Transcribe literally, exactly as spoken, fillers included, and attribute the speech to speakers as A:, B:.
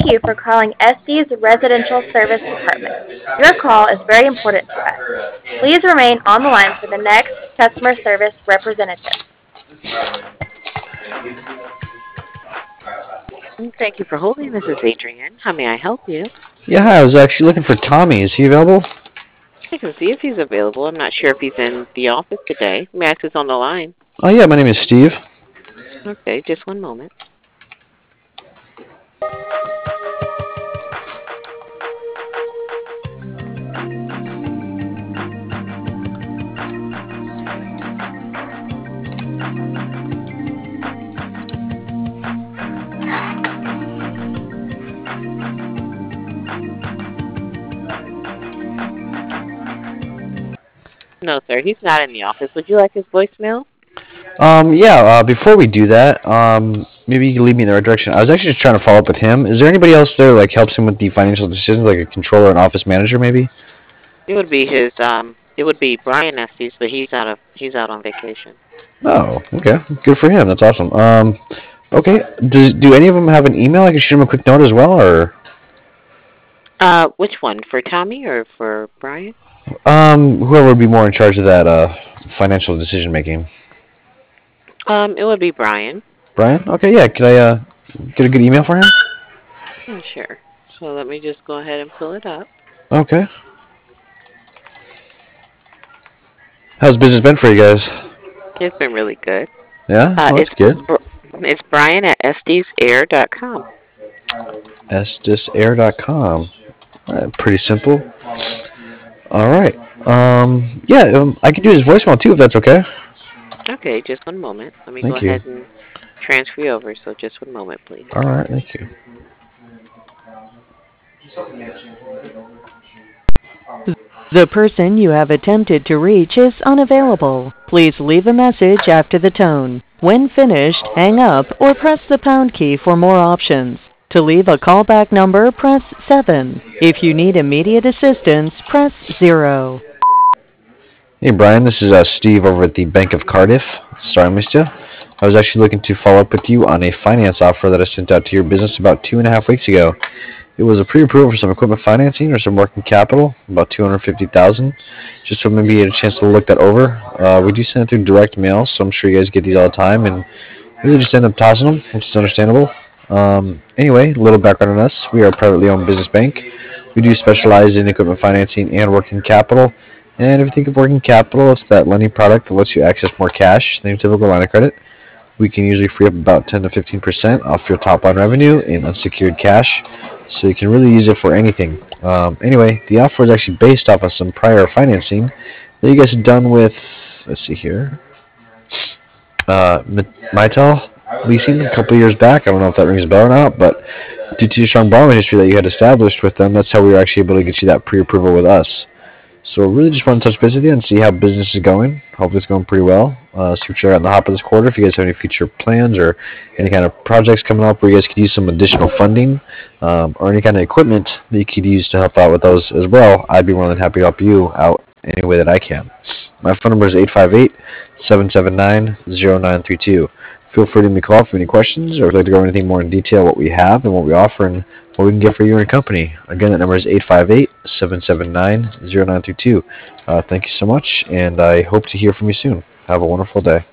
A: Thank you for calling S D's Residential Service Department. Your call is very important to us. Please remain on the line for the next customer service representative.
B: Thank you for holding. This is Adrienne. How may I help you?
C: Yeah, hi, I was actually looking for Tommy. Is he available?
B: I can see if he's available. I'm not sure if he's in the office today. Max is on the line.
C: Oh, yeah, my name is Steve.
B: Okay, just one moment. No, sir, he's not in the office. Would you like his voicemail?
C: Um, yeah, uh, before we do that, um, maybe you can lead me in the right direction. I was actually just trying to follow up with him. Is there anybody else there like helps him with the financial decisions, like a controller and office manager, maybe?
B: It would be his. Um, it would be Brian Estes, but he's out of. He's out on vacation.
C: Oh, okay. Good for him. That's awesome. Um, okay. Does do any of them have an email? I can shoot him a quick note as well, or
B: Uh, which one? For Tommy or for Brian?
C: um, whoever would be more in charge of that uh financial decision making.
B: Um, it would be Brian.
C: Brian? Okay, yeah. Could I uh get a good email for him?
B: Yeah, sure. So let me just go ahead and pull it up.
C: Okay. How's business been for you guys?
B: It's been really good.
C: Yeah,
B: Uh,
C: well, that's
B: it's
C: good.
B: it's Brian at estes air dot com.
C: estes air dot com. Uh, pretty simple. All right. Um, yeah, um, I can do his voicemail too if that's okay.
B: Okay, just one moment. Let me go
C: Thank you.
B: ahead and transfer you over. So just one moment, please.
C: All right, thank you.
D: The person you have attempted to reach is unavailable. Please leave a message after the tone. When finished, hang up or press the pound key for more options. To leave a callback number, press seven. If you need immediate assistance, press zero.
C: Hey, Brian, this is uh, Steve over at the Bank of Cardiff. Sorry I missed you. I was actually looking to follow up with you on a finance offer that I sent out to your business about two and a half weeks ago. It was a pre-approval for some equipment financing or some working capital, about two hundred fifty thousand dollars. Just so maybe you had a chance to look that over. Uh, we do send it through direct mail, so I'm sure you guys get these all the time, and really just end up tossing them, which is understandable. Um, anyway, a little background on us. We are a privately owned business bank. We do specialize in equipment financing and working capital. And if you think of working capital, it's that lending product that lets you access more cash than your typical line of credit. We can usually free up about ten to fifteen percent off your top line revenue in unsecured cash, so you can really use it for anything. Um, anyway, the offer is actually based off of some prior financing that you guys have done with, let's see here, uh, Mitel leasing a couple years back. I don't know if that rings a bell or not, but due to your strong borrowing history that you had established with them, that's how we were actually able to get you that pre-approval with us. So really just want to touch base with you and see how business is going. Hopefully it's going pretty well. Uh, see what you're at in the hop of this quarter. If you guys have any future plans or any kind of projects coming up where you guys could use some additional funding um, or any kind of equipment that you could use to help out with those as well, I'd be more than happy to help you out any way that I can. My phone number is eight five eight, seven seven nine, zero nine three two. Feel free to give me a call if you have any questions or if you'd like to go over anything more in detail, what we have and what we offer and what we can get for you and your company. Again, that number is eight five eight, seven seven nine, zero nine three two. Uh, thank you so much, and I hope to hear from you soon. Have a wonderful day.